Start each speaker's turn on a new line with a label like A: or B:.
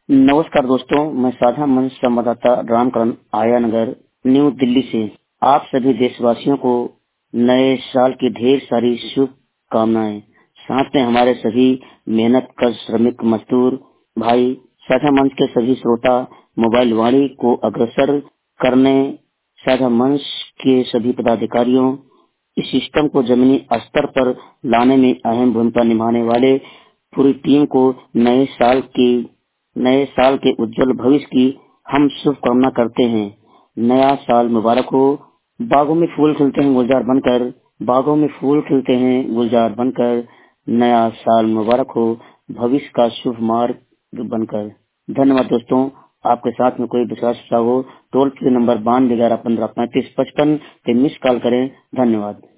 A: नमस्कार दोस्तों, मैं साझा मंच संवाददाता रामकरण आया नगर न्यू दिल्ली से आप सभी देशवासियों को नए साल की ढेर सारी शुभकामनाएं। साथ में हमारे सभी मेहनत कश श्रमिक मजदूर भाई, साझा मंच के सभी श्रोता, मोबाइल वाणी को अग्रसर करने, साझा मंच के सभी पदाधिकारियों, इस सिस्टम को जमीनी स्तर पर लाने में अहम भूमिका निभाने वाले पूरी टीम को नए साल के उज्जवल भविष्य की हम शुभकामना करते हैं। नया साल मुबारक हो। बागों में फूल खिलते हैं गुलजार बनकर, बागों में फूल खिलते हैं गुलजार बनकर। नया साल मुबारक हो, भविष्य का शुभ मार्ग बनकर। धन्यवाद दोस्तों। आपके साथ में कोई विश्वास हो, टोल फ्री नंबर 92 11 15 35 55 पे मिस कॉल करें। धन्यवाद।